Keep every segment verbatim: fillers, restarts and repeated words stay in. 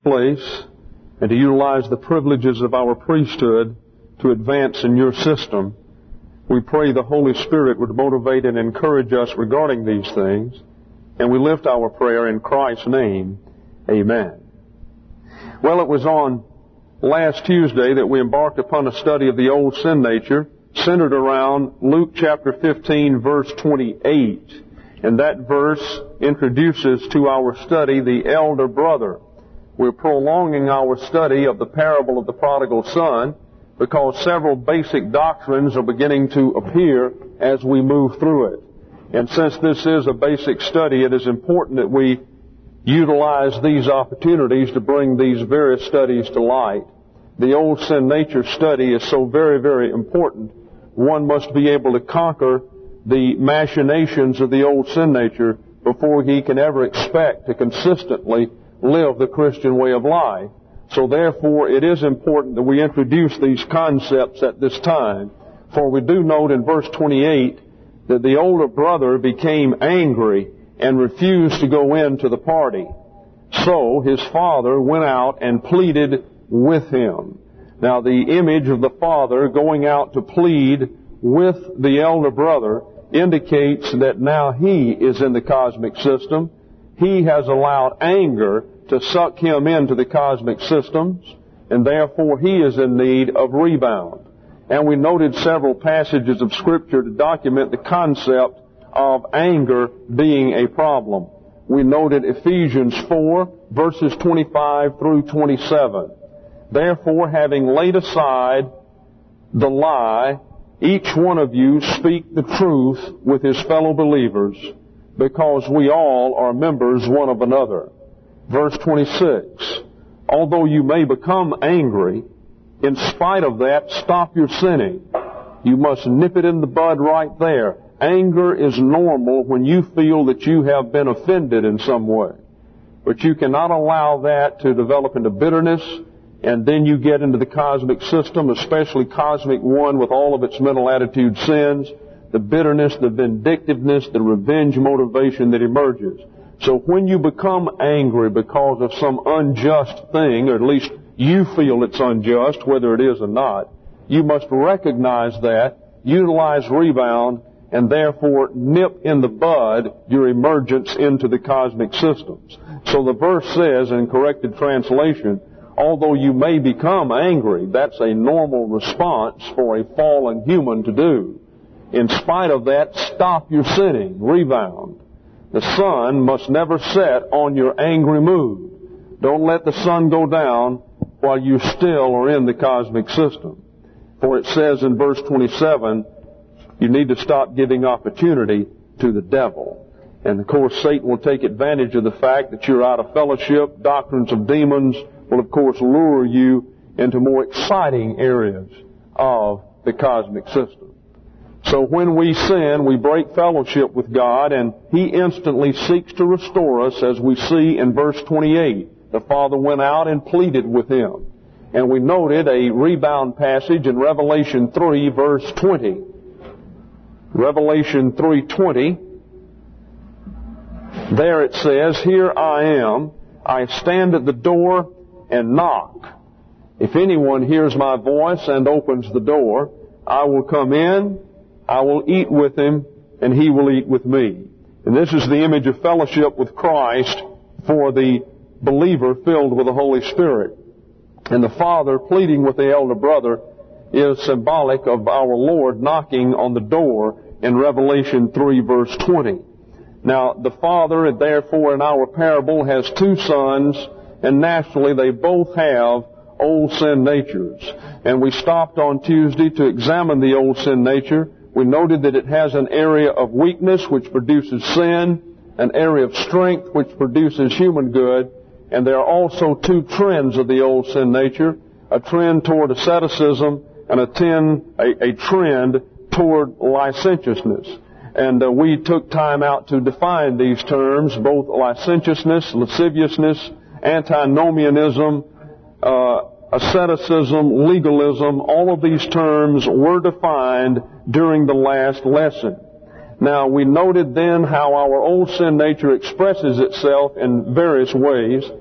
place and to utilize the privileges of our priesthood to advance in your system. We pray the Holy Spirit would motivate and encourage us regarding these things, and we lift our prayer in Christ's name. Amen. Well, it was on last Tuesday that we embarked upon a study of the old sin nature centered around Luke chapter fifteen, verse twenty-eight. And that verse introduces to our study the elder brother. We're prolonging our study of the parable of the prodigal son because several basic doctrines are beginning to appear as we move through it. And since this is a basic study, it is important that we utilize these opportunities to bring these various studies to light. The old sin nature study is so very, very important. One must be able to conquer the machinations of the old sin nature before he can ever expect to consistently live the Christian way of life. So therefore, it is important that we introduce these concepts at this time. For we do note in verse twenty-eight that the older brother became angry and refused to go into the party. So his father went out and pleaded with him. Now the image of the father going out to plead with the elder brother indicates that now he is in the cosmic system. He has allowed anger to suck him into the cosmic systems, and therefore he is in need of rebound. And we noted several passages of Scripture to document the concept of anger being a problem. We noted Ephesians four, verses twenty-five through twenty-seven. Therefore, having laid aside the lie, each one of you speak the truth with his fellow believers, because we all are members one of another. Verse twenty-six, although you may become angry, in spite of that, stop your sinning. You must nip it in the bud right there. Anger is normal when you feel that you have been offended in some way. But you cannot allow that to develop into bitterness, and then you get into the cosmic system, especially cosmic one with all of its mental attitude sins, the bitterness, the vindictiveness, the revenge motivation that emerges. So when you become angry because of some unjust thing, or at least you feel it's unjust, whether it is or not, you must recognize that, utilize rebound, and therefore nip in the bud your emergence into the cosmic systems. So the verse says, in corrected translation, although you may become angry, that's a normal response for a fallen human to do. In spite of that, stop your sinning, rebound. The sun must never set on your angry mood. Don't let the sun go down while you still are in the cosmic system. For it says in verse twenty-seven, you need to stop giving opportunity to the devil. And of course, Satan will take advantage of the fact that you're out of fellowship. Doctrines of demons will of course lure you into more exciting areas of the cosmic system. So when we sin, we break fellowship with God, and He instantly seeks to restore us, as we see in verse twenty-eight. The Father went out and pleaded with him. And we noted a rebound passage in Revelation three, verse twenty. Revelation three twenty. There it says, here I am, I stand at the door and knock. If anyone hears my voice and opens the door, I will come in, I will eat with him, and he will eat with me. And this is the image of fellowship with Christ for the believer filled with the Holy Spirit. And the Father pleading with the elder brother is symbolic of our Lord knocking on the door in Revelation three, verse twenty. Now, the Father, therefore, in our parable has two sons, and naturally they both have old sin natures. And we stopped on Tuesday to examine the old sin nature. We noted that it has an area of weakness which produces sin, an area of strength which produces human good, and there are also two trends of the old sin nature, a trend toward asceticism and a, ten, a, a trend toward licentiousness. And uh, we took time out to define these terms, both licentiousness, lasciviousness, antinomianism, uh, asceticism, legalism. All of these terms were defined during the last lesson. Now, we noted then how our old sin nature expresses itself in various ways.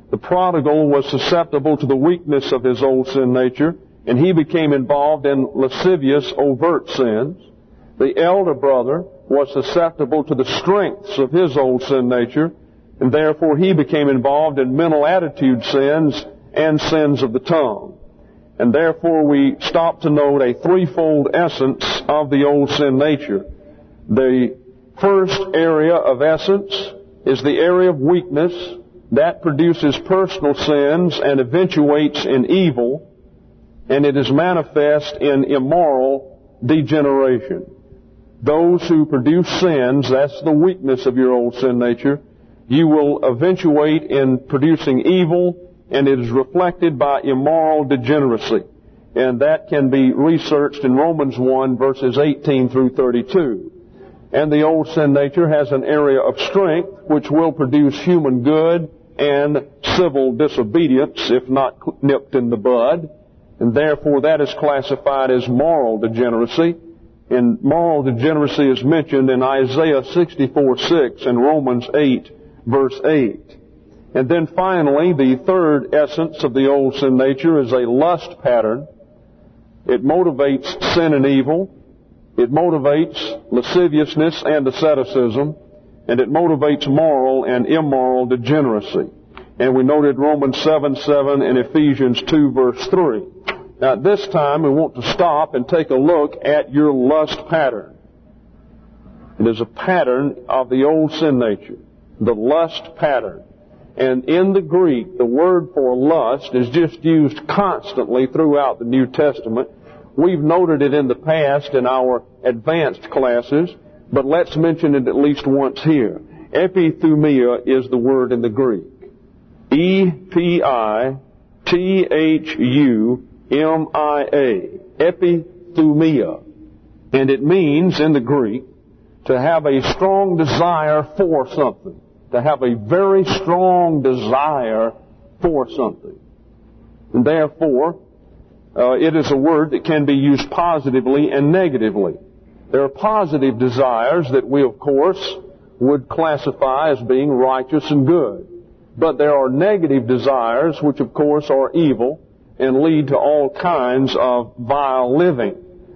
The prodigal was susceptible to the weakness of his old sin nature, and he became involved in lascivious, overt sins. The elder brother was susceptible to the strengths of his old sin nature, and therefore he became involved in mental attitude sins and sins of the tongue. And therefore we stop to note a threefold essence of the old sin nature. The first area of essence is the area of weakness. That produces personal sins and eventuates in evil, and it is manifest in immoral degeneration. Those who produce sins, that's the weakness of your old sin nature, you will eventuate in producing evil, and it is reflected by immoral degeneracy. And that can be researched in Romans one, verses eighteen through thirty-two. And the old sin nature has an area of strength which will produce human good and civil disobedience, if not nipped in the bud. And therefore that is classified as moral degeneracy. And moral degeneracy is mentioned in Isaiah sixty-four six and Romans eight, verse eight. And then finally, the third essence of the old sin nature is a lust pattern. It motivates sin and evil. It motivates lasciviousness and asceticism. And it motivates moral and immoral degeneracy. And we noted Romans seven seven and Ephesians two, verse three. Now at this time we want to stop and take a look at your lust pattern. It is a pattern of the old sin nature. The lust pattern. And in the Greek, the word for lust is just used constantly throughout the New Testament. We've noted it in the past in our advanced classes, but let's mention it at least once here. Epithumia is the word in the Greek. E P I T H U M I A. Epithumia. And it means, in the Greek, to have a strong desire for something. To have a very strong desire for something. And therefore, uh, it is a word that can be used positively and negatively. There are positive desires that we, of course, would classify as being righteous and good. But there are negative desires which, of course, are evil and lead to all kinds of vile living,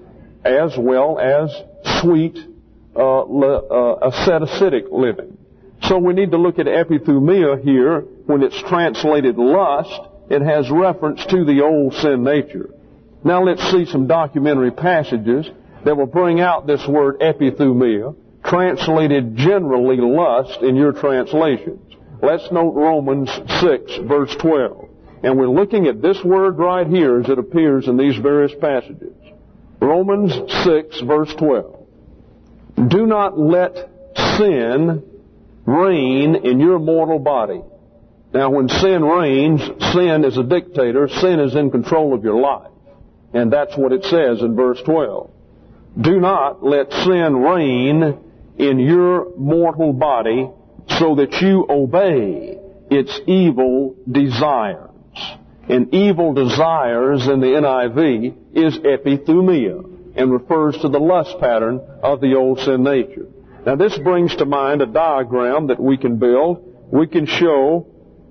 as well as sweet, uh, uh, ascetic living. So we need to look at epithumia here. When it's translated lust, it has reference to the old sin nature. Now let's see some documentary passages that will bring out this word epithumia, translated generally lust in your translations. Let's note Romans six, verse twelve. And we're looking at this word right here as it appears in these various passages. Romans six, verse twelve. Do not let sin reign in your mortal body. Now when sin reigns, sin is a dictator. Sin is in control of your life. And that's what it says in verse twelve. Do not let sin reign in your mortal body so that you obey its evil desires. And evil desires in the N I V is epithumia and refers to the lust pattern of the old sin nature. Now this brings to mind a diagram that we can build. We can show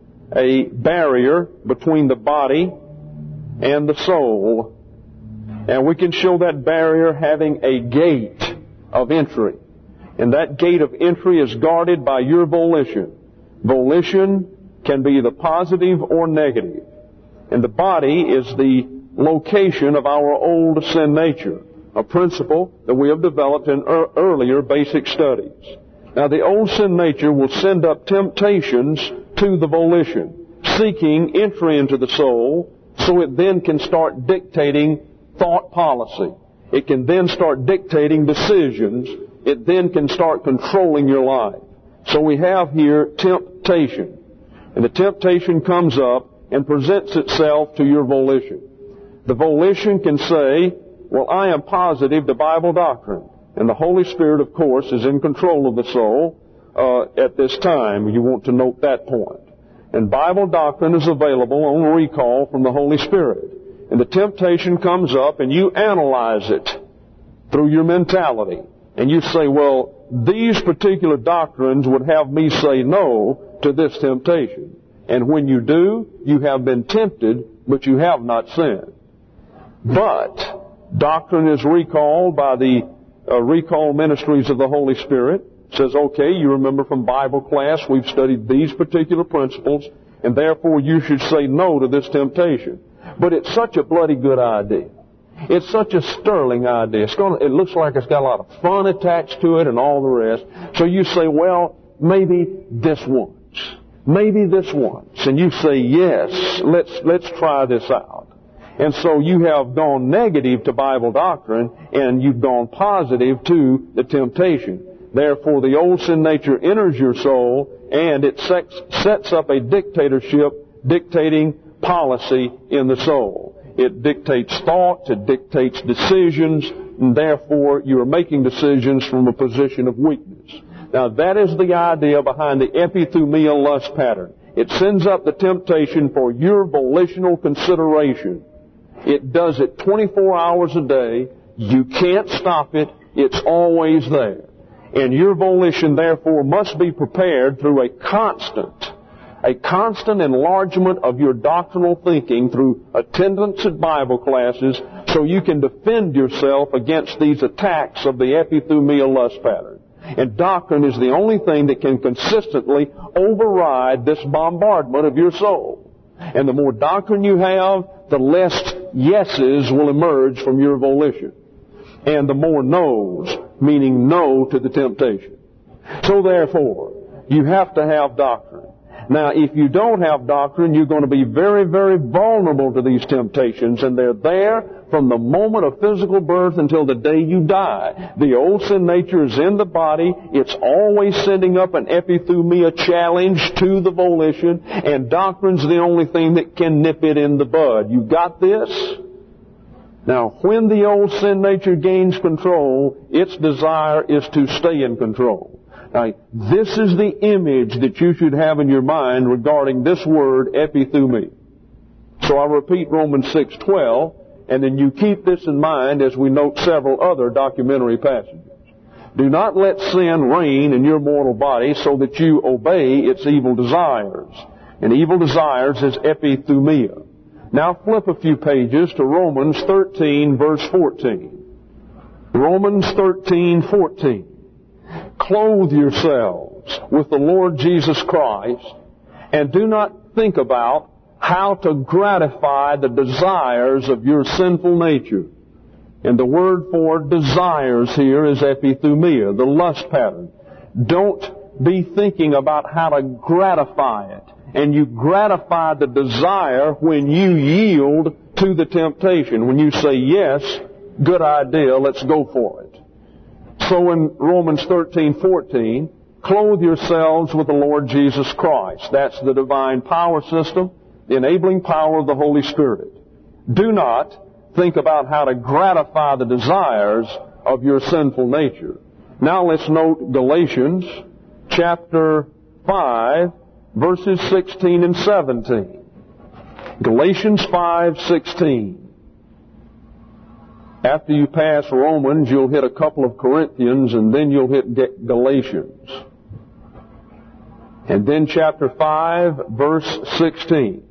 a barrier between the body and the soul. And we can show that barrier having a gate of entry. And that gate of entry is guarded by your volition. Volition can be either positive or negative. And the body is the location of our old sin nature, a principle that we have developed in er- earlier basic studies. Now the old sin nature will send up temptations to the volition, seeking entry into the soul, so it then can start dictating thought policy. It can then start dictating decisions. It then can start controlling your life. So we have here temptation. And the temptation comes up and presents itself to your volition. The volition can say, well, I am positive to Bible doctrine. And the Holy Spirit, of course, is in control of the soul uh, at this time. You want to note that point. And Bible doctrine is available on recall from the Holy Spirit. And the temptation comes up and you analyze it through your mentality. And you say, well, these particular doctrines would have me say no to this temptation. And when you do, you have been tempted, but you have not sinned. But doctrine is recalled by the uh, recall ministries of the Holy Spirit. It says, okay, you remember from Bible class, we've studied these particular principles, and therefore you should say no to this temptation. But it's such a bloody good idea. It's such a sterling idea. It's gonna, it looks like it's got a lot of fun attached to it and all the rest. So you say, well, maybe this once. Maybe this once. And you say, yes, let's, let's try this out. And so you have gone negative to Bible doctrine, and you've gone positive to the temptation. Therefore, the old sin nature enters your soul, and it sets up a dictatorship dictating policy in the soul. It dictates thoughts, it dictates decisions, and therefore you are making decisions from a position of weakness. Now, that is the idea behind the epithumia lust pattern. It sends up the temptation for your volitional consideration. It does it twenty-four hours a day. You can't stop it. It's always there. And your volition, therefore, must be prepared through a constant, a constant enlargement of your doctrinal thinking through attendance at Bible classes so you can defend yourself against these attacks of the epithumia lust pattern. And doctrine is the only thing that can consistently override this bombardment of your soul. And the more doctrine you have, the less yeses will emerge from your volition. And the more no's, meaning no to the temptation. So therefore, you have to have doctrine. Now, if you don't have doctrine, you're going to be very, very vulnerable to these temptations, and they're there from the moment of physical birth until the day you die. The old sin nature is in the body. It's always sending up an epithumia challenge to the volition, and doctrine's the only thing that can nip it in the bud. You got this? Now, when the old sin nature gains control, its desire is to stay in control. Now, this is the image that you should have in your mind regarding this word, epithumia. So I repeat Romans six twelve, and then you keep this in mind as we note several other documentary passages. Do not let sin reign in your mortal body so that you obey its evil desires. And evil desires is epithumia. Now flip a few pages to Romans thirteen, verse fourteen. Romans thirteen, fourteen. Clothe yourselves with the Lord Jesus Christ, and do not think about how to gratify the desires of your sinful nature. And the word for desires here is epithumia, the lust pattern. Don't be thinking about how to gratify it. And you gratify the desire when you yield to the temptation. When you say, yes, good idea, let's go for it. So in Romans thirteen, fourteen, clothe yourselves with the Lord Jesus Christ. That's the divine power system, the enabling power of the Holy Spirit. Do not think about how to gratify the desires of your sinful nature. Now let's note Galatians chapter five, verses sixteen and seventeen. Galatians five, sixteen. After you pass Romans, you'll hit a couple of Corinthians, and then you'll hit Galatians. And then chapter five, verse sixteen.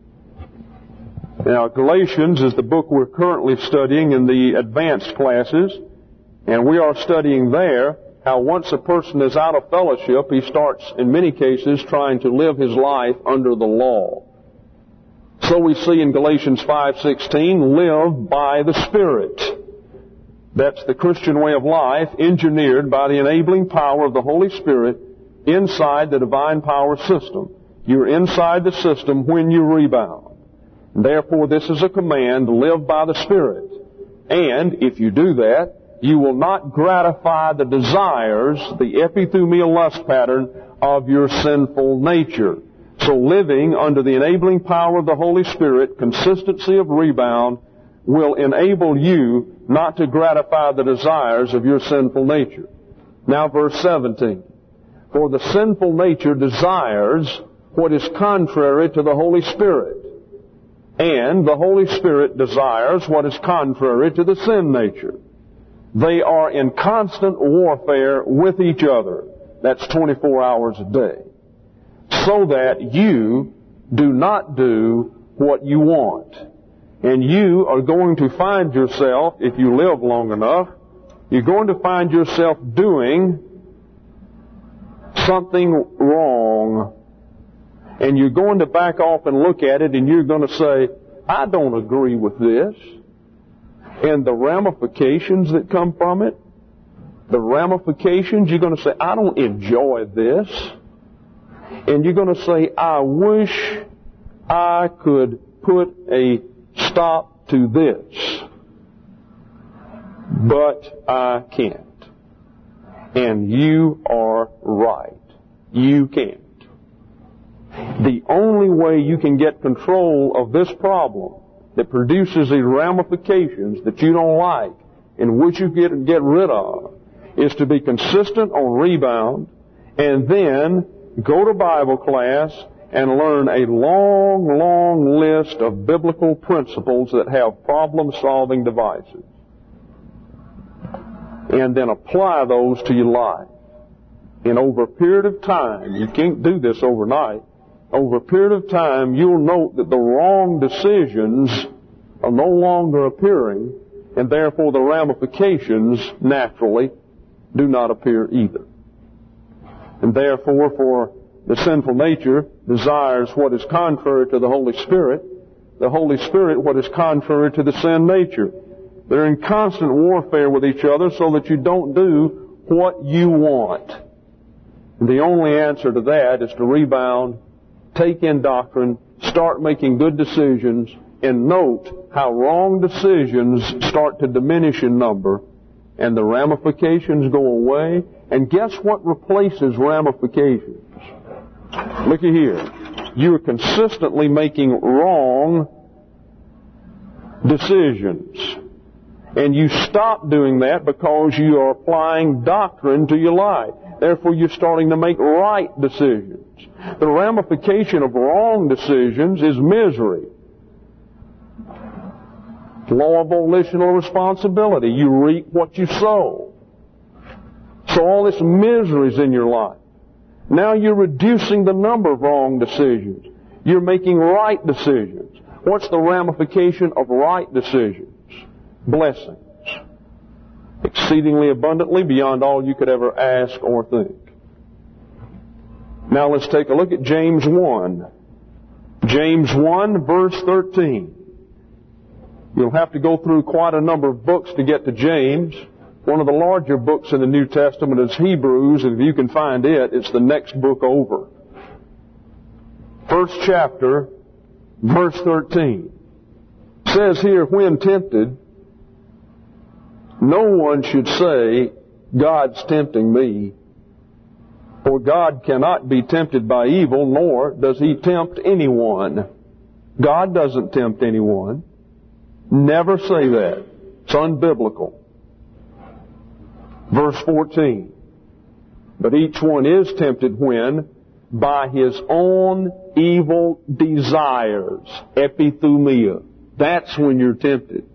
Now, Galatians is the book we're currently studying in the advanced classes, and we are studying there how once a person is out of fellowship, he starts, in many cases, trying to live his life under the law. So we see in Galatians five sixteen, live by the Spirit. That's the Christian way of life, engineered by the enabling power of the Holy Spirit inside the divine power system. You're inside the system when you rebound. Therefore, this is a command, live by the Spirit. And if you do that, you will not gratify the desires, the epithumia lust pattern of your sinful nature. So living under the enabling power of the Holy Spirit, consistency of rebound, will enable you not to gratify the desires of your sinful nature. Now verse seventeen. For the sinful nature desires what is contrary to the Holy Spirit, and the Holy Spirit desires what is contrary to the sin nature. They are in constant warfare with each other. That's twenty-four hours a day. So that you do not do what you want. And you are going to find yourself, if you live long enough, you're going to find yourself doing something wrong. And you're going to back off and look at it and you're going to say, I don't agree with this. And the ramifications that come from it, the ramifications, you're going to say, I don't enjoy this. And you're going to say, I wish I could put a stop to this. But I can't. And you are right. You can't. The only way you can get control of this problem that produces these ramifications that you don't like and which you get, get rid of is to be consistent on rebound and then go to Bible class and learn a long, long list of biblical principles that have problem-solving devices. And then apply those to your life. And over a period of time, you can't do this overnight, over a period of time, you'll note that the wrong decisions are no longer appearing, and therefore the ramifications, naturally, do not appear either. And therefore, for the sinful nature desires what is contrary to the Holy Spirit, the Holy Spirit what is contrary to the sin nature. They're in constant warfare with each other so that you don't do what you want. And the only answer to that is to rebound, take in doctrine, start making good decisions, and note how wrong decisions start to diminish in number, and the ramifications go away. And guess what replaces ramifications? Looky here. You're consistently making wrong decisions. And you stop doing that because you are applying doctrine to your life. Therefore, you're starting to make right decisions. The ramification of wrong decisions is misery. Law of volitional responsibility. You reap what you sow. So all this misery is in your life. Now you're reducing the number of wrong decisions. You're making right decisions. What's the ramification of right decisions? Blessings. Exceedingly abundantly beyond all you could ever ask or think. Now let's take a look at James one. James one, verse thirteen. You'll have to go through quite a number of books to get to James. One of the larger books in the New Testament is Hebrews, and if you can find it, it's the next book over. First chapter, verse thirteen. It says here, when tempted, no one should say, God's tempting me. For God cannot be tempted by evil, nor does He tempt anyone. God doesn't tempt anyone. Never say that. It's unbiblical. Verse fourteen. But each one is tempted when, by his own evil desires, epithumia. That's when you're tempted.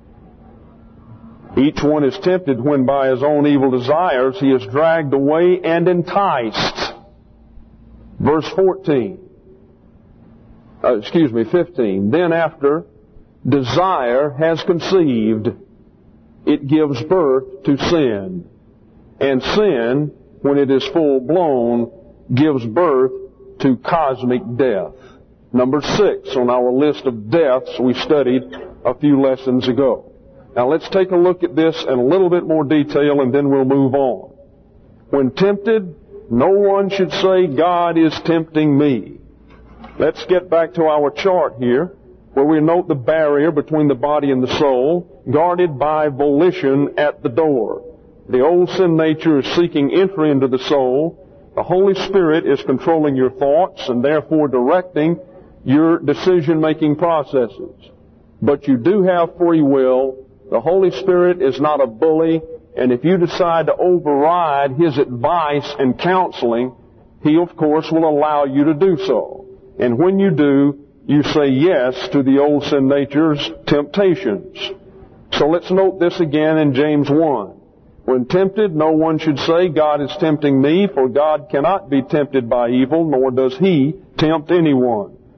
Each one is tempted when by his own evil desires he is dragged away and enticed. Verse fourteen. Uh, excuse me, fifteen. Then after desire has conceived, it gives birth to sin. And sin, when it is full blown, gives birth to cosmic death. Number six on our list of deaths we studied a few lessons ago. Now let's take a look at this in a little bit more detail and then we'll move on. When tempted, no one should say, God is tempting me. Let's get back to our chart here, where we note the barrier between the body and the soul, guarded by volition at the door. The old sin nature is seeking entry into the soul. The Holy Spirit is controlling your thoughts and therefore directing your decision-making processes. But you do have free will. The Holy Spirit is not a bully, and if you decide to override His advice and counseling, He, of course, will allow you to do so. And when you do, you say yes to the old sin nature's temptations. So let's note this again in James one. When tempted, no one should say, God is tempting me, for God cannot be tempted by evil, nor does He tempt anyone.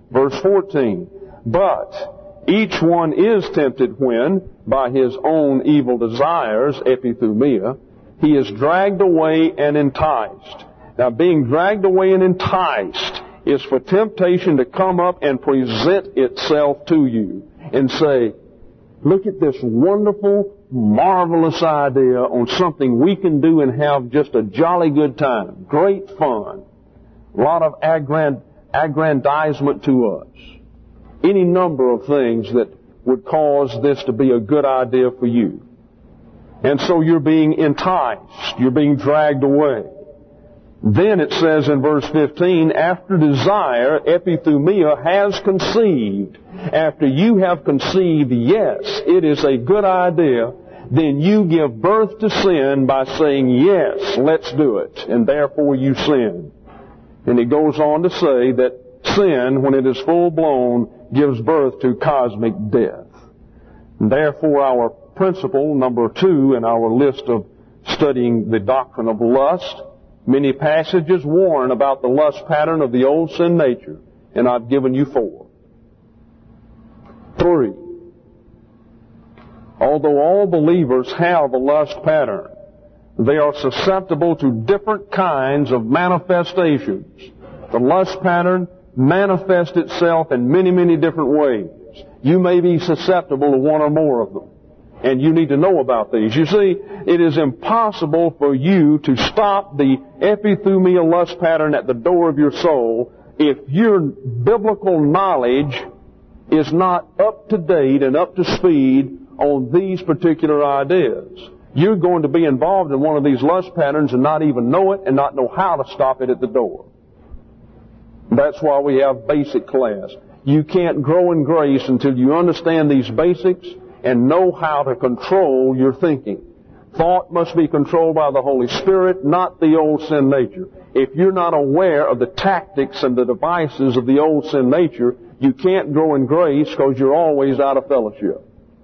Verse fourteen, but each one is tempted when, by his own evil desires, epithumia, he is dragged away and enticed. Now, being dragged away and enticed is for temptation to come up and present itself to you and say, look at this wonderful, marvelous idea on something we can do and have just a jolly good time. Great fun. A lot of aggrand- aggrandizement to us. Any number of things that would cause this to be a good idea for you. And so you're being enticed. You're being dragged away. Then it says in verse fifteen, after desire, epithumia has conceived. After you have conceived, yes, it is a good idea, then you give birth to sin by saying, yes, let's do it, and therefore you sin. And it goes on to say that sin, when it is full blown, gives birth to cosmic death. And therefore our principle, number two in our list of studying the doctrine of lust, many passages warn about the lust pattern of the old sin nature, and I've given you four. Three, although all believers have a lust pattern, they are susceptible to different kinds of manifestations. The lust pattern manifests itself in many, many different ways. You may be susceptible to one or more of them. And you need to know about these. You see, it is impossible for you to stop the epithumia lust pattern at the door of your soul if your biblical knowledge is not up to date and up to speed on these particular ideas. You're going to be involved in one of these lust patterns and not even know it and not know how to stop it at the door. That's why we have basic class. You can't grow in grace until you understand these basics and know how to control your thinking. Thought must be controlled by the Holy Spirit, not the old sin nature. If you're not aware of the tactics and the devices of the old sin nature, you can't grow in grace because you're always out of fellowship.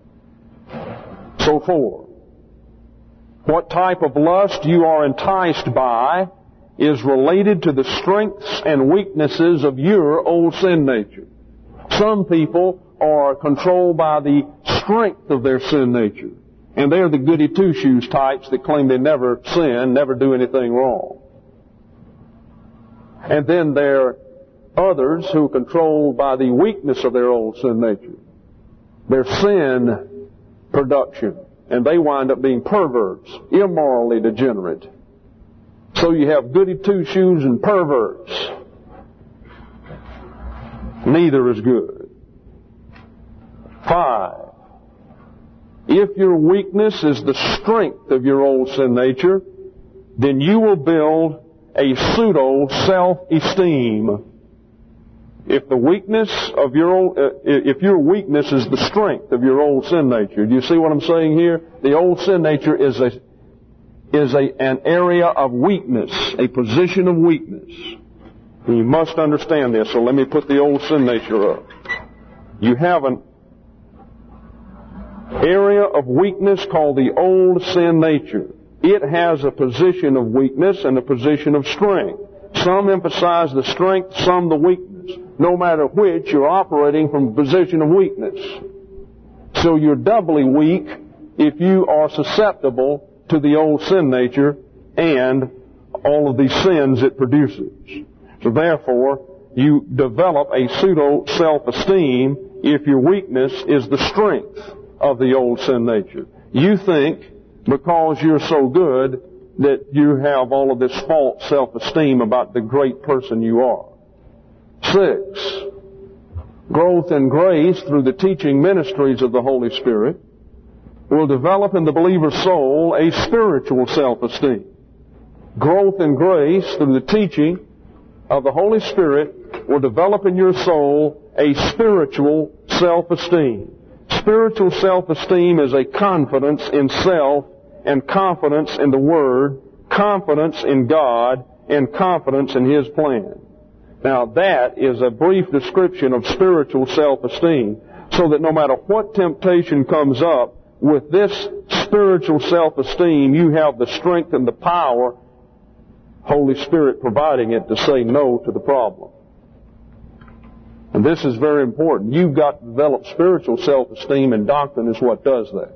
So four, what type of lust you are enticed by is related to the strengths and weaknesses of your old sin nature. Some people are controlled by the strength of their sin nature. And they're the goody two-shoes types that claim they never sin, never do anything wrong. And then there are others who are controlled by the weakness of their old sin nature. Their sin production. And they wind up being perverts, immorally degenerate. So you have goody two-shoes and perverts. Neither is good. Five, if your weakness is the strength of your old sin nature, then you will build a pseudo self-esteem. If the weakness of your old, uh, if your weakness is the strength of your old sin nature, do you see what I'm saying here? The old sin nature is a is a an area of weakness, a position of weakness. And you must understand this. So let me put the old sin nature up. You have an area of weakness called the old sin nature. It has a position of weakness and a position of strength. Some emphasize the strength, some the weakness. No matter which, you're operating from a position of weakness. So you're doubly weak if you are susceptible to the old sin nature and all of these sins it produces. So therefore, you develop a pseudo self-esteem if your weakness is the strength of the old sin nature. You think because you're so good that you have all of this false self-esteem about the great person you are. Six, growth in grace through the teaching ministries of the Holy Spirit will develop in the believer's soul a spiritual self-esteem. Growth in grace through the teaching of the Holy Spirit will develop in your soul a spiritual self-esteem. Spiritual self-esteem is a confidence in self and confidence in the Word, confidence in God, and confidence in His plan. Now that is a brief description of spiritual self-esteem, so that no matter what temptation comes up, with this spiritual self-esteem, you have the strength and the power, Holy Spirit providing it, to say no to the problem. And this is very important. You've got to develop spiritual self-esteem, and doctrine is what does that.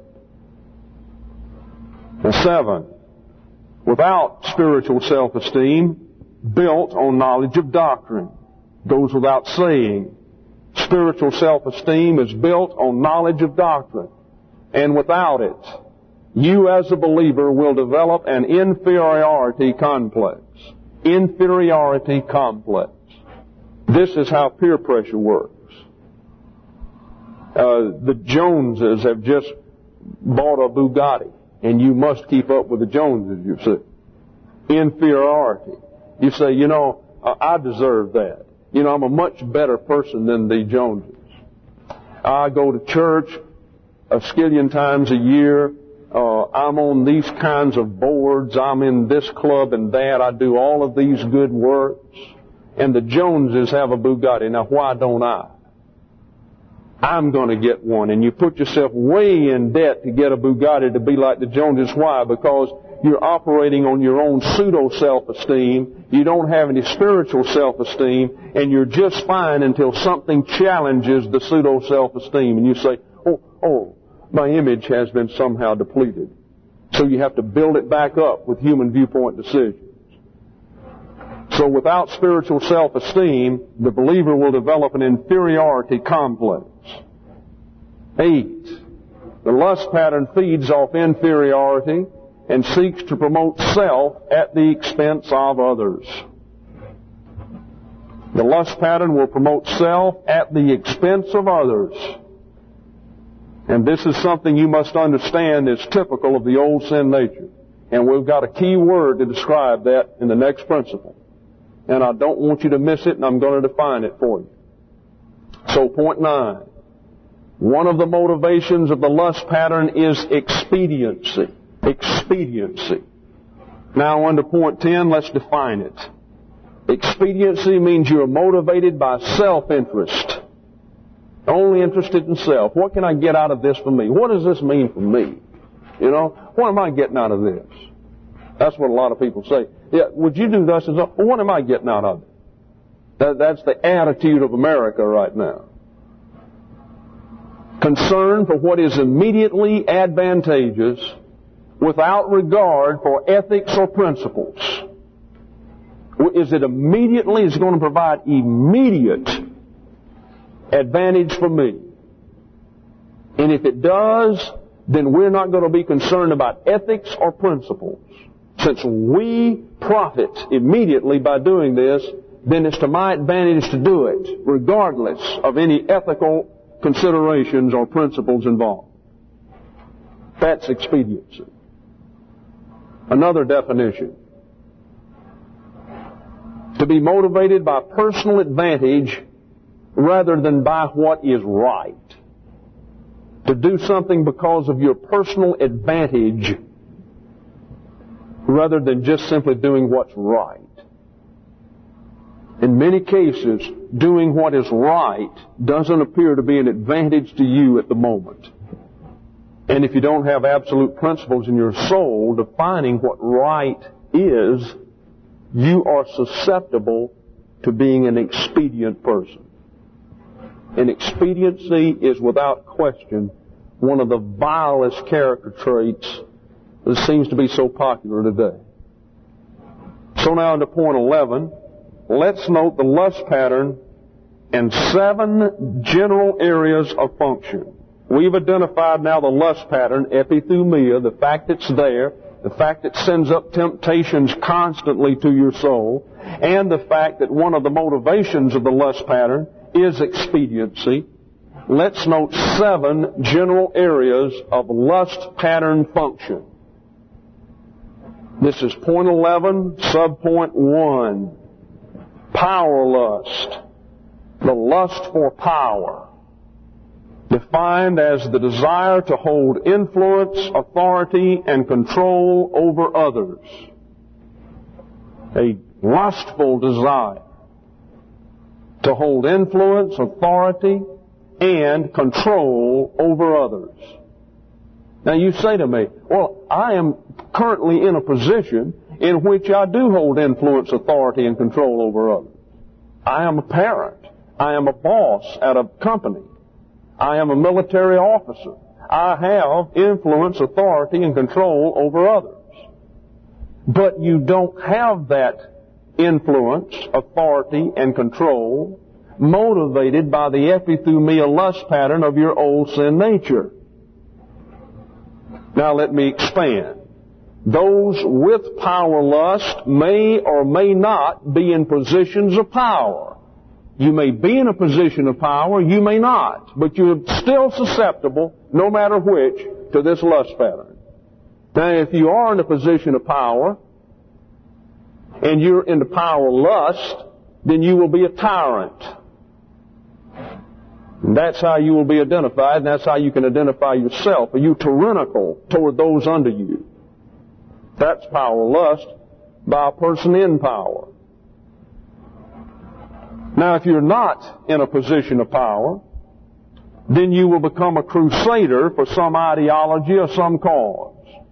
And seven, without spiritual self-esteem, built on knowledge of doctrine. Goes without saying. Spiritual self-esteem is built on knowledge of doctrine. And without it, you as a believer will develop an inferiority complex. Inferiority complex. This is how peer pressure works. Uh, the Joneses have just bought a Bugatti, and you must keep up with the Joneses, you see. Inferiority. You say, you know, I deserve that. You know, I'm a much better person than the Joneses. I go to church a skillion times a year. Uh, I'm on these kinds of boards. I'm in this club and that. I do all of these good works. And the Joneses have a Bugatti. Now, why don't I? I'm going to get one. And you put yourself way in debt to get a Bugatti to be like the Joneses. Why? Because you're operating on your own pseudo-self-esteem. You don't have any spiritual self-esteem. And you're just fine until something challenges the pseudo-self-esteem. And you say, oh, oh, my image has been somehow depleted. So you have to build it back up with human viewpoint decisions. So without spiritual self-esteem, the believer will develop an inferiority complex. Eight, the lust pattern feeds off inferiority and seeks to promote self at the expense of others. The lust pattern will promote self at the expense of others. And this is something you must understand is typical of the old sin nature. And we've got a key word to describe that in the next principle. And I don't want you to miss it, and I'm going to define it for you. So, point nine. One of the motivations of the lust pattern is expediency. Expediency. Now, under point ten, let's define it. Expediency means you're motivated by self-interest. Only interested in self. What can I get out of this for me? What does this mean for me? You know, what am I getting out of this? That's what a lot of people say. Yeah, would you do this? Well, what am I getting out of it? That, that's the attitude of America right now. Concern for what is immediately advantageous without regard for ethics or principles. Is it immediately, is it going to provide immediate advantage for me? And if it does, then we're not going to be concerned about ethics or principles. Since we profit immediately by doing this, then it's to my advantage to do it, regardless of any ethical considerations or principles involved. That's expediency. Another definition. To be motivated by personal advantage rather than by what is right. To do something because of your personal advantage rather than just simply doing what's right. In many cases, doing what is right doesn't appear to be an advantage to you at the moment. And if you don't have absolute principles in your soul defining what right is, you are susceptible to being an expedient person. And expediency is without question one of the vilest character traits that seems to be so popular today. So now into point eleven, let's note the lust pattern and seven general areas of function. We've identified now the lust pattern, epithumia, the fact it's there, the fact it sends up temptations constantly to your soul, and the fact that one of the motivations of the lust pattern is expediency. Let's note seven general areas of lust pattern function. This is point eleven, subpoint one. Power lust. The lust for power. Defined as the desire to hold influence, authority, and control over others. A lustful desire to hold influence, authority, and control over others. Now you say to me, well, I am currently in a position in which I do hold influence, authority, and control over others. I am a parent. I am a boss at a company. I am a military officer. I have influence, authority, and control over others. But you don't have that influence, authority, and control motivated by the epithumia lust pattern of your old sin nature. Now let me expand. Those with power lust may or may not be in positions of power. You may be in a position of power, you may not, but you're still susceptible, no matter which, to this lust pattern. Now if you are in a position of power, and you're into power lust, then you will be a tyrant. And that's how you will be identified, and that's how you can identify yourself. Are you tyrannical toward those under you? That's power lust by a person in power. Now, if you're not in a position of power, then you will become a crusader for some ideology or some cause.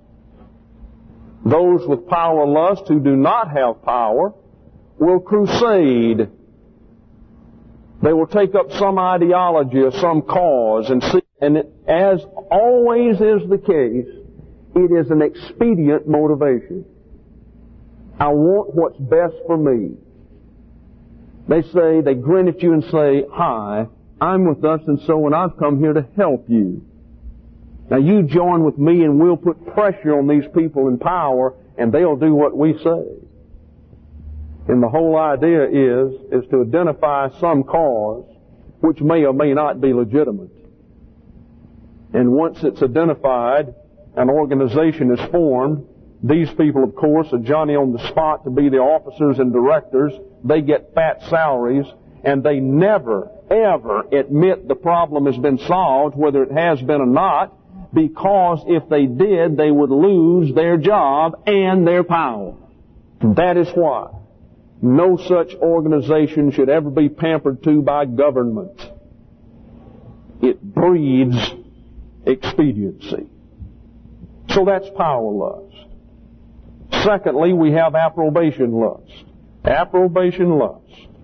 Those with power lust who do not have power will crusade. They will take up some ideology or some cause and see, and it, as always is the case, it is an expedient motivation. I want what's best for me. They say, they grin at you and say, hi, I'm with us and so and I've come here to help you. Now you join with me and we'll put pressure on these people in power and they'll do what we say. And the whole idea is, is to identify some cause which may or may not be legitimate. And once it's identified, an organization is formed. These people, of course, are Johnny on the spot to be the officers and directors. They get fat salaries, and they never, ever admit the problem has been solved, whether it has been or not, because if they did, they would lose their job and their power. That is why no such organization should ever be pampered to by government. It breeds expediency. So that's power lust. Secondly, we have approbation lust. Approbation lust.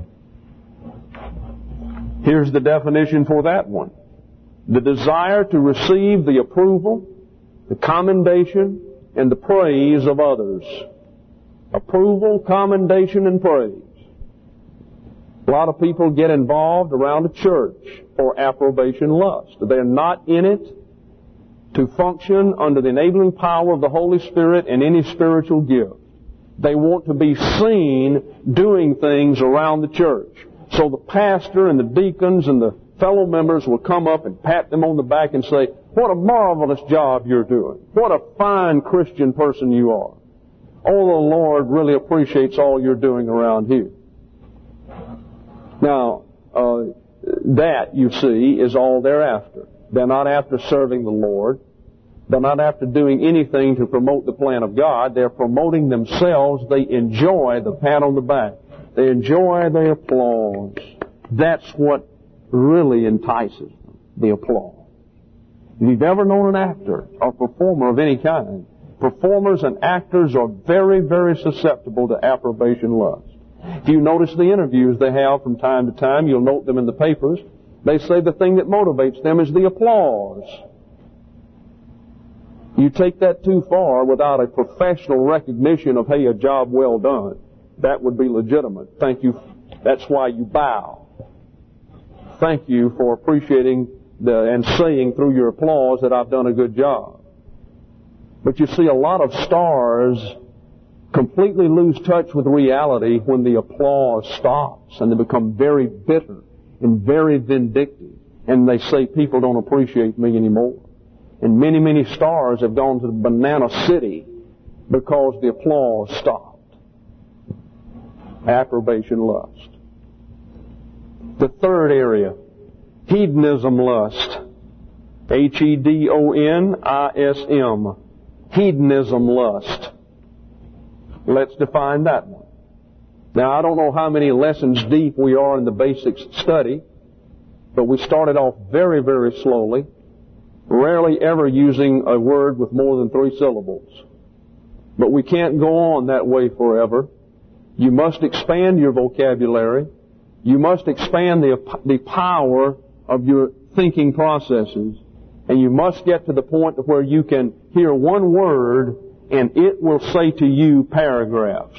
Here's the definition for that one. The desire to receive the approval, the commendation, and the praise of others. Approval, commendation, and praise. A lot of people get involved around a church for approbation lust. They're not in it to function under the enabling power of the Holy Spirit and any spiritual gift. They want to be seen doing things around the church. So the pastor and the deacons and the fellow members will come up and pat them on the back and say, what a marvelous job you're doing. What a fine Christian person you are. Oh, the Lord really appreciates all you're doing around here. Now, uh, that, you see, is all they're after. They're not after serving the Lord. They're not after doing anything to promote the plan of God. They're promoting themselves. They enjoy the pat on the back. They enjoy the applause. That's what really entices them, the applause. If you've ever known an actor or performer of any kind, performers and actors are very, very susceptible to approbation lust. If you notice the interviews they have from time to time, you'll note them in the papers. They say the thing that motivates them is the applause. You take that too far without a professional recognition of, hey, a job well done. That would be legitimate. Thank you. That's why you bow. Thank you for appreciating the, and saying through your applause that I've done a good job. But you see, a lot of stars completely lose touch with reality when the applause stops, and they become very bitter and very vindictive, and they say people don't appreciate me anymore. And many, many stars have gone to the Banana City because the applause stopped. Approbation lust. The third area, hedonism lust. H E D O N I S M. Hedonism lust. Let's define that one. Now, I don't know how many lessons deep we are in the basic study, but we started off very, very slowly, rarely ever using a word with more than three syllables. But we can't go on that way forever. You must expand your vocabulary. You must expand the, the power of your thinking processes, and you must get to the point where you can hear one word and it will say to you paragraphs.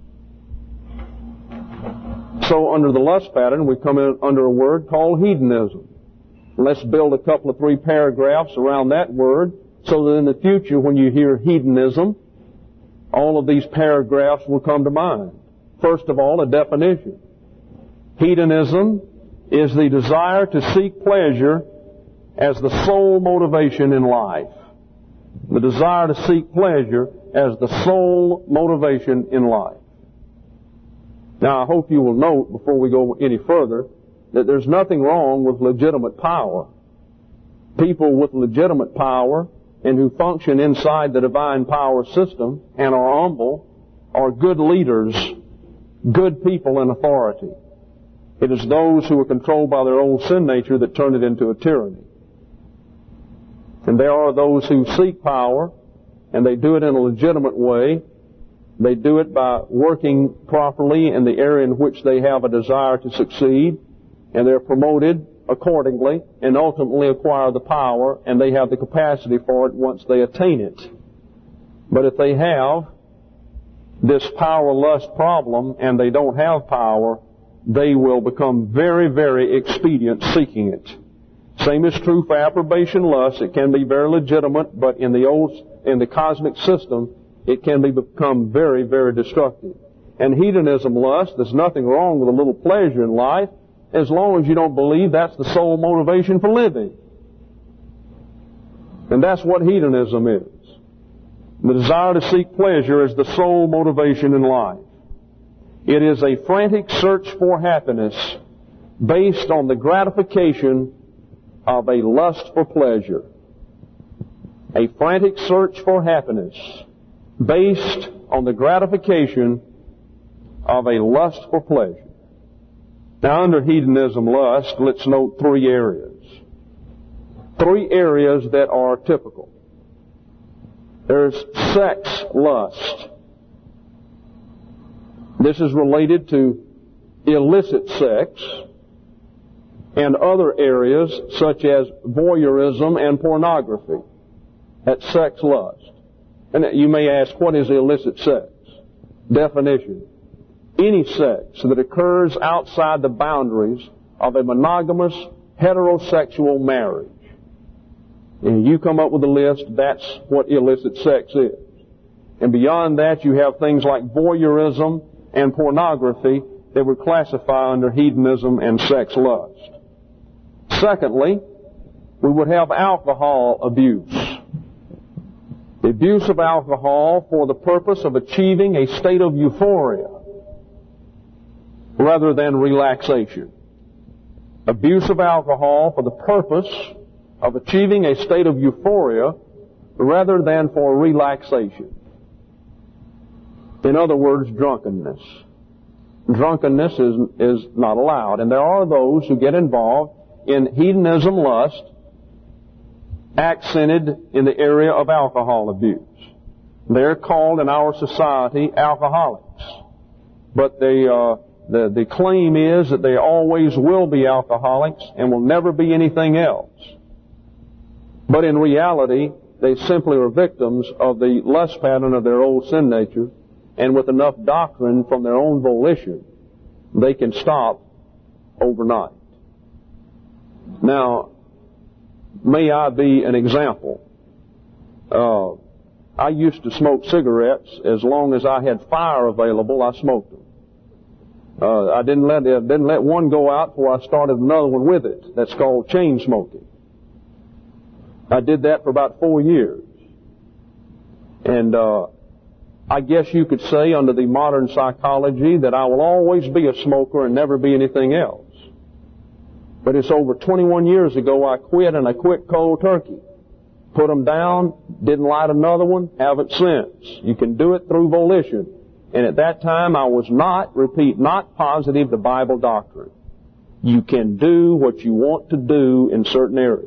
So under the lust pattern, we come in under a word called hedonism. Let's build a couple of three paragraphs around that word so that in the future when you hear hedonism, all of these paragraphs will come to mind. First of all, a definition. Hedonism is the desire to seek pleasure as the sole motivation in life. The desire to seek pleasure as the sole motivation in life. Now, I hope you will note, before we go any further, that there's nothing wrong with legitimate power. People with legitimate power and who function inside the divine power system and are humble are good leaders, good people in authority. It is those who are controlled by their old sin nature that turn it into a tyranny. And there are those who seek power, and they do it in a legitimate way. They do it by working properly in the area in which they have a desire to succeed, and they're promoted accordingly and ultimately acquire the power, and they have the capacity for it once they attain it. But if they have this power-lust problem and they don't have power, they will become very, very expedient seeking it. Same is true for approbation lust. It can be very legitimate, but in the old, in the cosmic system, it can be become very, very destructive. And hedonism lust, there's nothing wrong with a little pleasure in life, as long as you don't believe that's the sole motivation for living. And that's what hedonism is. The desire to seek pleasure is the sole motivation in life. It is a frantic search for happiness based on the gratification of a lust for pleasure. A frantic search for happiness based on the gratification of a lust for pleasure. Now, under hedonism lust, let's note three areas. Three areas that are typical. There's sex lust. This is related to illicit sex and other areas such as voyeurism and pornography. That's sex lust. And you may ask, what is illicit sex? Definition. Any sex that occurs outside the boundaries of a monogamous heterosexual marriage. And you come up with a list, that's what illicit sex is. And beyond that, you have things like voyeurism and pornography that would classify under hedonism and sex lust. Secondly, we would have alcohol abuse. The abuse of alcohol for the purpose of achieving a state of euphoria rather than relaxation. Abuse of alcohol for the purpose of achieving a state of euphoria rather than for relaxation. In other words, drunkenness. Drunkenness is, is not allowed. And there are those who get involved in hedonism lust accented in the area of alcohol abuse. They're called in our society alcoholics. But they, uh, the, the claim is that they always will be alcoholics and will never be anything else. But in reality, they simply are victims of the lust pattern of their old sin nature, and with enough doctrine from their own volition, they can stop overnight. Now, may I be an example? Uh, I used to smoke cigarettes. As long as I had fire available, I smoked them. Uh, I didn't let uh, didn't let one go out before I started another one with it. That's called chain smoking. I did that for about four years. And uh, I guess you could say under the modern psychology that I will always be a smoker and never be anything else. But it's over twenty-one years ago I quit, and I quit cold turkey. Put them down, didn't light another one, haven't since. You can do it through volition. And at that time I was not, repeat, not positive to Bible doctrine. You can do what you want to do in certain areas.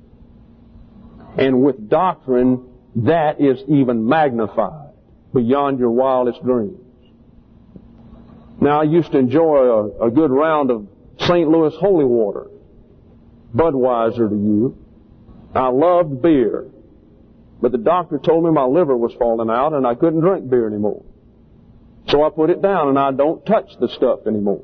And with doctrine, that is even magnified beyond your wildest dreams. Now, I used to enjoy a, a good round of Saint Louis Holy Water, Budweiser to you. I loved beer, but the doctor told me my liver was falling out and I couldn't drink beer anymore. So I put it down and I don't touch the stuff anymore.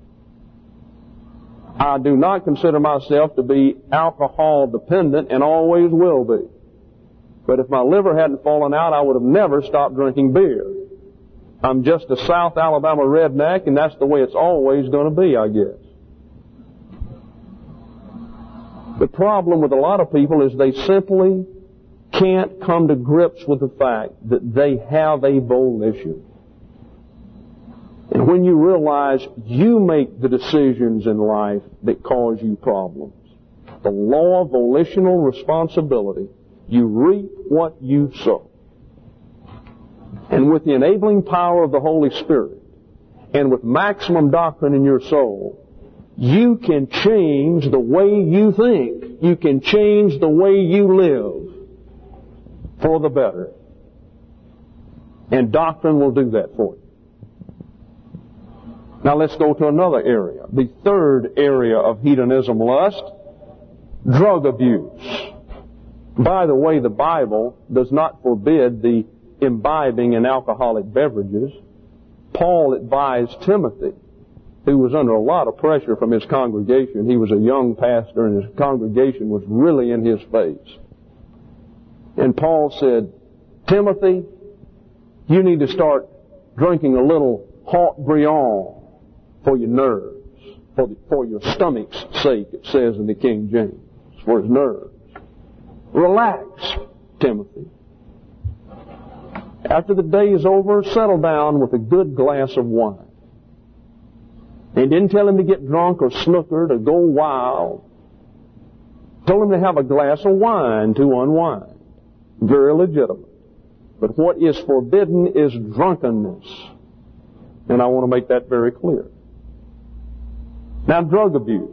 I do not consider myself to be alcohol dependent and always will be. But if my liver hadn't fallen out, I would have never stopped drinking beer. I'm just a South Alabama redneck, and that's the way it's always going to be, I guess. The problem with a lot of people is they simply can't come to grips with the fact that they have a volition. And when you realize you make the decisions in life that cause you problems, the law of volitional responsibility, you reap what you sow. And with the enabling power of the Holy Spirit, and with maximum doctrine in your soul, you can change the way you think. You can change the way you live for the better. And doctrine will do that for you. Now let's go to another area. The third area of hedonism lust, drug abuse. By the way, the Bible does not forbid the imbibing in alcoholic beverages. Paul advised Timothy, who was under a lot of pressure from his congregation. He was a young pastor and his congregation was really in his face. And Paul said, Timothy, you need to start drinking a little hot Brion for your nerves, for, the, for your stomach's sake, it says in the King James, for his nerves. Relax, Timothy. After the day is over, settle down with a good glass of wine. And didn't tell him to get drunk or snookered or go wild. Told him to have a glass of wine to unwind. Very legitimate. But what is forbidden is drunkenness. And I want to make that very clear. Now, drug abuse.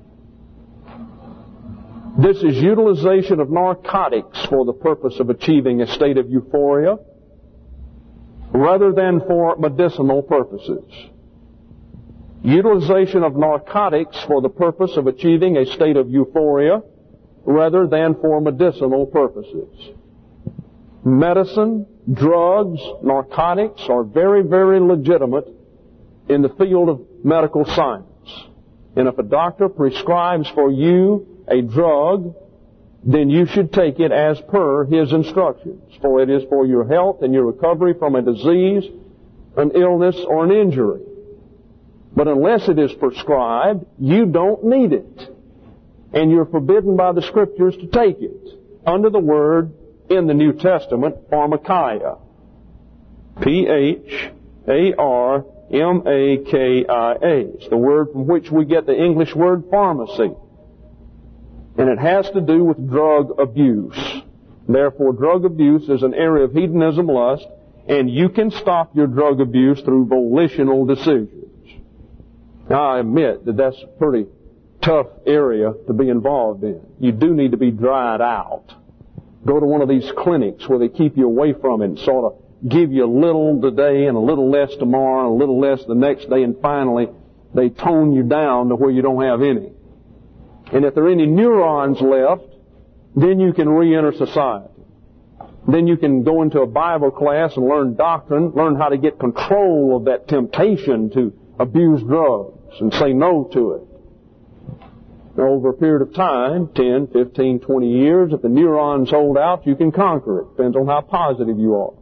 This is utilization of narcotics for the purpose of achieving a state of euphoria rather than for medicinal purposes. Utilization of narcotics for the purpose of achieving a state of euphoria rather than for medicinal purposes. Medicine, drugs, narcotics are very, very legitimate in the field of medical science. And if a doctor prescribes for you a drug, then you should take it as per his instructions. For it is for your health and your recovery from a disease, an illness, or an injury. But unless it is prescribed, you don't need it. And you're forbidden by the Scriptures to take it. Under the word in the New Testament, pharmakia. P H A R M A K I A. It's the word from which we get the English word pharmacy. And it has to do with drug abuse. Therefore, drug abuse is an area of hedonism lust, and you can stop your drug abuse through volitional decisions. Now, I admit that that's a pretty tough area to be involved in. You do need to be dried out. Go to one of these clinics where they keep you away from it and sort of give you a little today and a little less tomorrow and a little less the next day, and finally they tone you down to where you don't have any. And if there are any neurons left, then you can re-enter society. Then you can go into a Bible class and learn doctrine, learn how to get control of that temptation to abuse drugs and say no to it. Now, over a period of time, ten, fifteen, twenty years, if the neurons hold out, you can conquer it. Depends on how positive you are.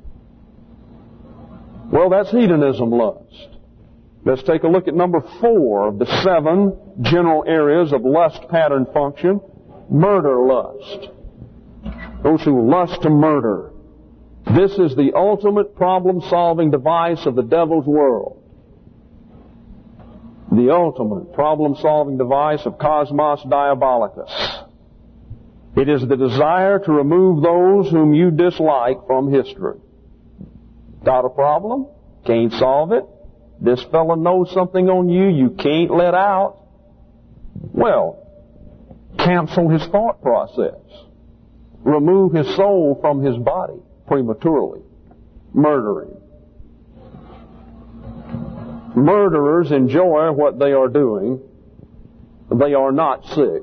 Well, that's hedonism lust. Let's take a look at number four of the seven general areas of lust pattern function. Murder lust. Those who lust to murder. This is the ultimate problem-solving device of the devil's world. The ultimate problem-solving device of Cosmos Diabolicus. It is the desire to remove those whom you dislike from history. Got a problem? Can't solve it? This fellow knows something on you you can't let out. Well, cancel his thought process. Remove his soul from his body prematurely. Murder him. Murderers enjoy what they are doing. They are not sick.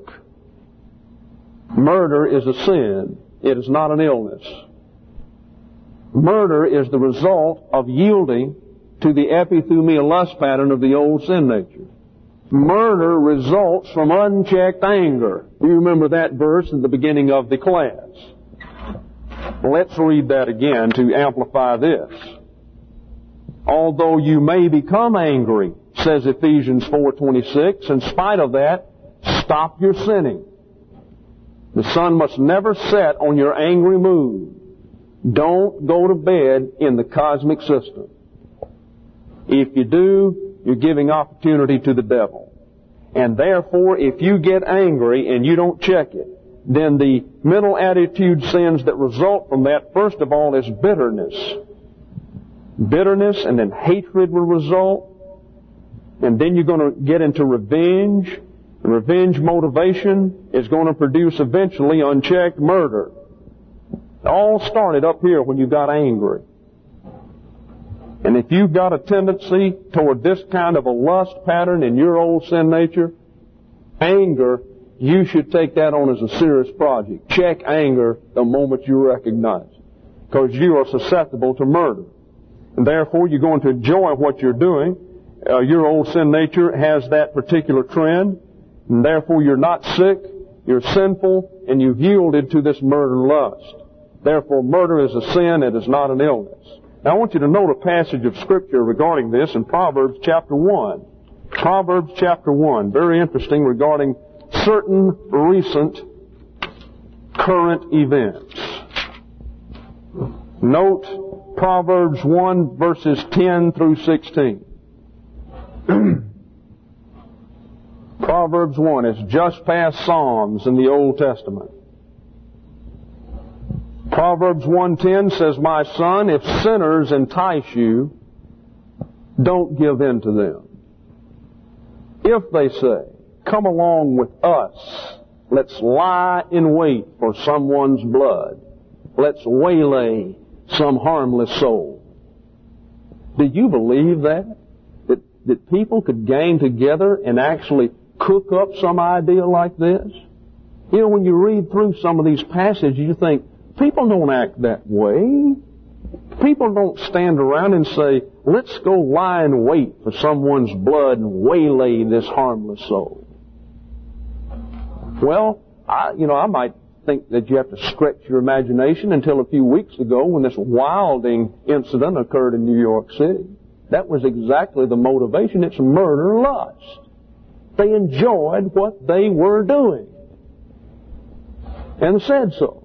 Murder is a sin. It is not an illness. Murder is the result of yielding to the epithumia lust pattern of the old sin nature. Murder results from unchecked anger. You remember that verse at the beginning of the class. Let's read that again to amplify this. Although you may become angry, says Ephesians four twenty-six, in spite of that, stop your sinning. The sun must never set on your angry mood. Don't go to bed in the cosmic system. If you do, you're giving opportunity to the devil. And therefore, if you get angry and you don't check it, then the mental attitude sins that result from that, first of all, is bitterness. Bitterness, and then hatred will result. And then you're going to get into revenge. Revenge motivation is going to produce eventually unchecked murder. It all started up here when you got angry. And if you've got a tendency toward this kind of a lust pattern in your old sin nature, anger, you should take that on as a serious project. Check anger the moment you recognize it, because you are susceptible to murder. And therefore, you're going to enjoy what you're doing. Uh, your old sin nature has that particular trend, and therefore you're not sick, you're sinful, and you've yielded to this murder lust. Therefore, murder is a sin, it is not an illness. Now, I want you to note a passage of Scripture regarding this in Proverbs chapter one. Proverbs chapter one, very interesting regarding certain recent current events. Note Proverbs one, verses ten through sixteen. Proverbs one is just past Psalms in the Old Testament. Proverbs one ten says, "My son, if sinners entice you, don't give in to them. If they say, 'Come along with us, let's lie in wait for someone's blood. Let's waylay some harmless soul.'" Do you believe that? That, that people could gang together and actually cook up some idea like this? You know, when you read through some of these passages, you think, people don't act that way. People don't stand around and say, "Let's go lie in wait for someone's blood and waylay this harmless soul." Well, I, you know, I might think that you have to stretch your imagination until a few weeks ago when this wilding incident occurred in New York City. That was exactly the motivation. It's murder lust. They enjoyed what they were doing and said so.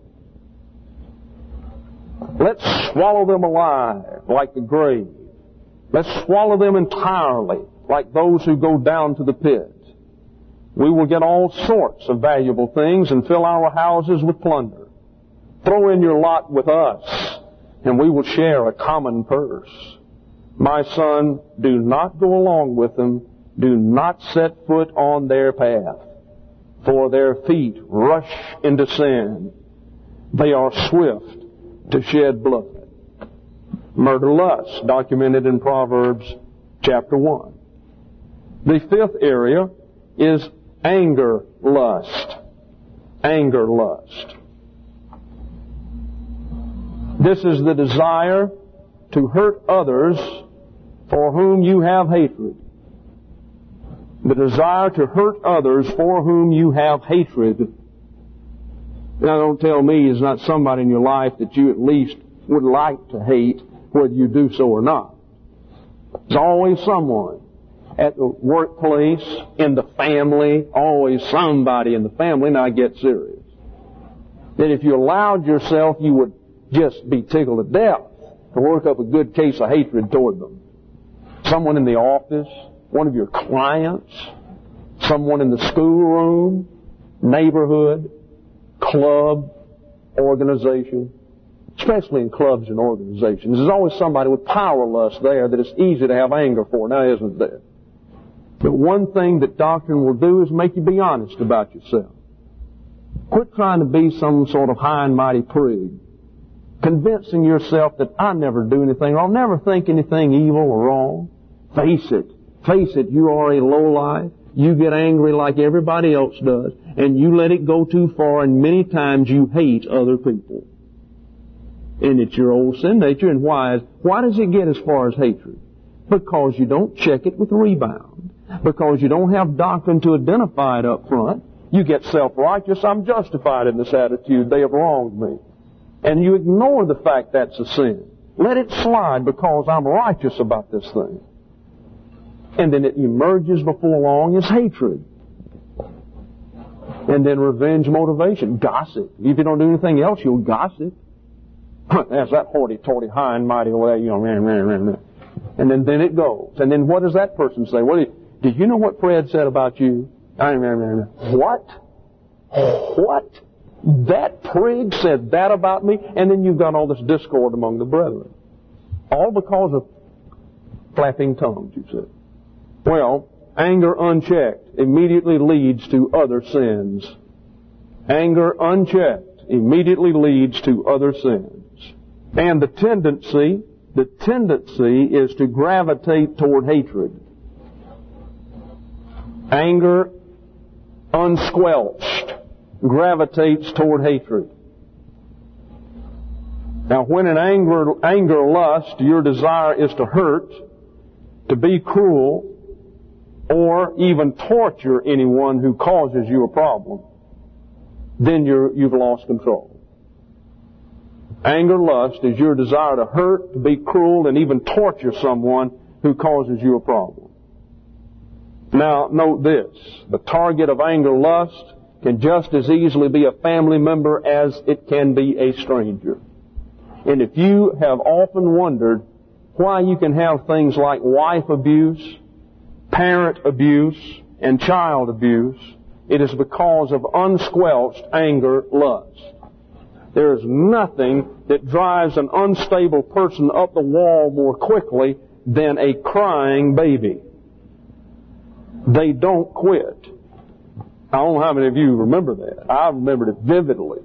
Let's swallow them alive like the grave. Let's swallow them entirely like those who go down to the pit. We will get all sorts of valuable things and fill our houses with plunder. Throw in your lot with us, and we will share a common purse. My son, do not go along with them. Do not set foot on their path, for their feet rush into sin. They are swift to shed blood. Murder lust, documented in Proverbs chapter one. The fifth area is anger lust. Anger lust. This is the desire to hurt others for whom you have hatred. The desire to hurt others for whom you have hatred. Now, don't tell me it's not somebody in your life that you at least would like to hate, whether you do so or not. There's always someone. At the workplace, in the family, always somebody in the family. Now, I get serious. That if you allowed yourself, you would just be tickled to death to work up a good case of hatred toward them. Someone in the office, one of your clients, someone in the schoolroom, neighborhood, club, organization, especially in clubs and organizations. There's always somebody with power lust there that it's easy to have anger for. Now, isn't there? But one thing that doctrine will do is make you be honest about yourself. Quit trying to be some sort of high and mighty prig, convincing yourself that I never do anything, or I'll never think anything evil or wrong. Face it. Face it, you are a lowlife. You get angry like everybody else does, and you let it go too far, and many times you hate other people. And it's your old sin nature, and why is, why does it get as far as hatred? Because you don't check it with rebound. Because you don't have doctrine to identify it up front. You get self-righteous. I'm justified in this attitude. They have wronged me. And you ignore the fact that's a sin. Let it slide because I'm righteous about this thing. And then it emerges before long as hatred. And then revenge motivation. Gossip. If you don't do anything else, you'll gossip. That's that hoity-toity, high and mighty over there, you know, man, man, man, man. And then, then it goes. And then what does that person say? What do you, did you know what Fred said about you? What? What? That prig said that about me? And then you've got all this discord among the brethren. All because of flapping tongues, you said. Well, anger unchecked immediately leads to other sins. Anger unchecked immediately leads to other sins. And the tendency, the tendency is to gravitate toward hatred. Anger unsquelched gravitates toward hatred. Now, when in anger, anger lust, your desire is to hurt, to be cruel, or even torture anyone who causes you a problem, then you're, you've lost control. Anger lust is your desire to hurt, to be cruel, and even torture someone who causes you a problem. Now, note this. The target of anger lust can just as easily be a family member as it can be a stranger. And if you have often wondered why you can have things like wife abuse, parent abuse, and child abuse, it is because of unsquelched anger lust. There is nothing that drives an unstable person up the wall more quickly than a crying baby. They don't quit. I don't know how many of you remember that. I remembered it vividly.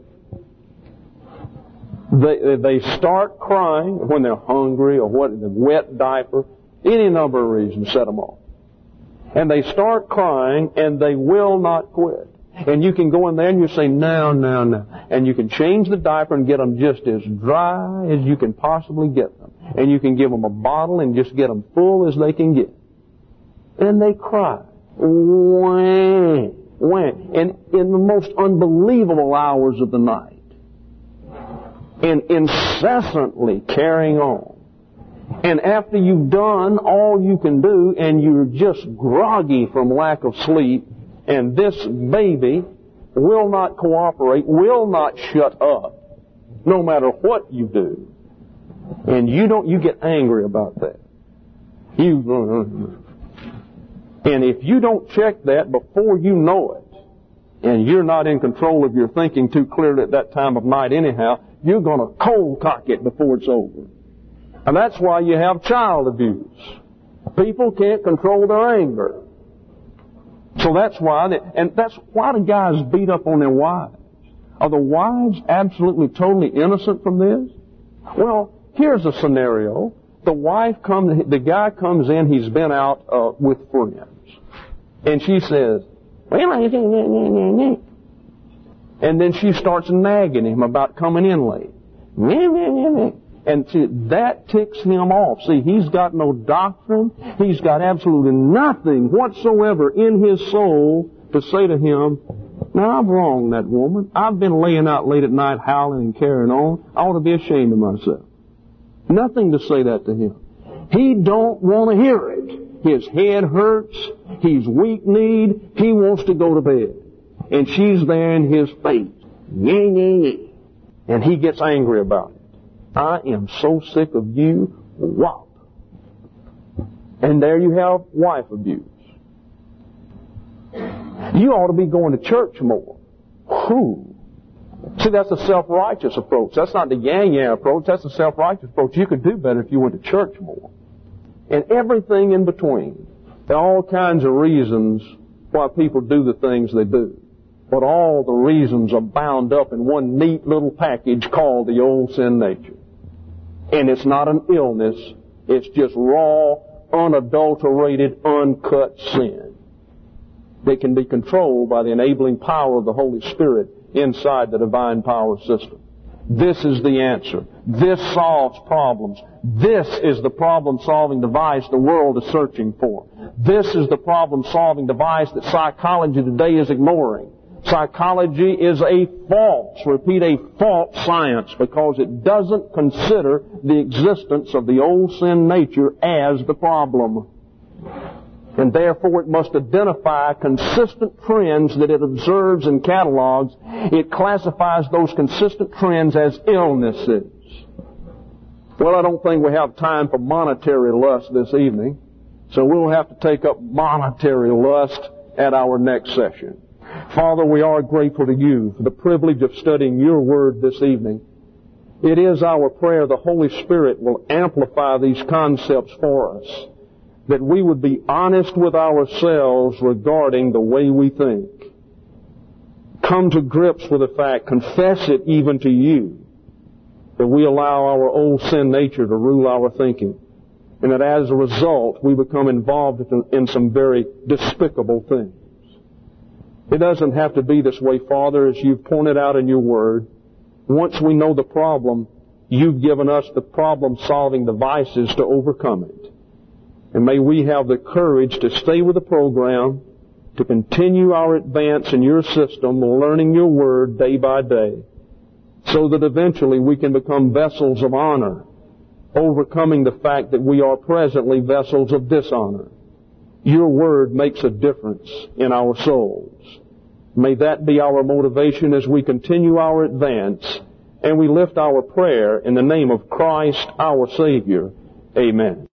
They, they start crying when they're hungry or what, the wet diaper, any number of reasons set them off. And they start crying and they will not quit. And you can go in there and you say, now, now, now. And you can change the diaper and get them just as dry as you can possibly get them. And you can give them a bottle and just get them full as they can get. And they cry. Wah, wah. And in the most unbelievable hours of the night. And incessantly carrying on. And after you've done all you can do and you're just groggy from lack of sleep, and this baby will not cooperate, will not shut up, no matter what you do. And you don't, you get angry about that. You, and if you don't check that before you know it, and you're not in control of your thinking too clearly at that time of night anyhow, you're going to cold cock it before it's over. And that's why you have child abuse. People can't control their anger. So that's why, they, and that's why the guys beat up on their wives. Are the wives absolutely, totally innocent from this? Well, here's a scenario. The wife comes, the guy comes in, he's been out uh, with friends. And she says, and then she starts nagging him about coming in late. And see, that ticks him off. See, he's got no doctrine. He's got absolutely nothing whatsoever in his soul to say to him, now, I've wronged that woman. I've been laying out late at night howling and carrying on. I ought to be ashamed of myself. Nothing to say that to him. He don't want to hear it. His head hurts. He's weak-kneed. He wants to go to bed. And she's there in his face. And he gets angry about it. I am so sick of you. Wow. And there you have wife abuse. You ought to be going to church more. Whew. See, that's a self-righteous approach. That's not the yang-yang approach. That's a self-righteous approach. You could do better if you went to church more. And everything in between. There are all kinds of reasons why people do the things they do. But all the reasons are bound up in one neat little package called the old sin nature. And it's not an illness. It's just raw, unadulterated, uncut sin that can be controlled by the enabling power of the Holy Spirit inside the divine power system. This is the answer. This solves problems. This is the problem-solving device the world is searching for. This is the problem-solving device that psychology today is ignoring. Psychology is a false, repeat, a false science because it doesn't consider the existence of the old sin nature as the problem. And therefore it must identify consistent trends that it observes and catalogs. It classifies those consistent trends as illnesses. Well, I don't think we have time for monetary lust this evening, so we'll have to take up monetary lust at our next session. Father, we are grateful to you for the privilege of studying your word this evening. It is our prayer the Holy Spirit will amplify these concepts for us, that we would be honest with ourselves regarding the way we think. Come to grips with the fact, confess it even to you, that we allow our old sin nature to rule our thinking, and that as a result we become involved in some very despicable things. It doesn't have to be this way, Father, as you've pointed out in your word. Once we know the problem, you've given us the problem-solving devices to overcome it. And may we have the courage to stay with the program, to continue our advance in your system, learning your word day by day, so that eventually we can become vessels of honor, overcoming the fact that we are presently vessels of dishonor. Your word makes a difference in our souls. May that be our motivation as we continue our advance, and we lift our prayer in the name of Christ our Savior. Amen.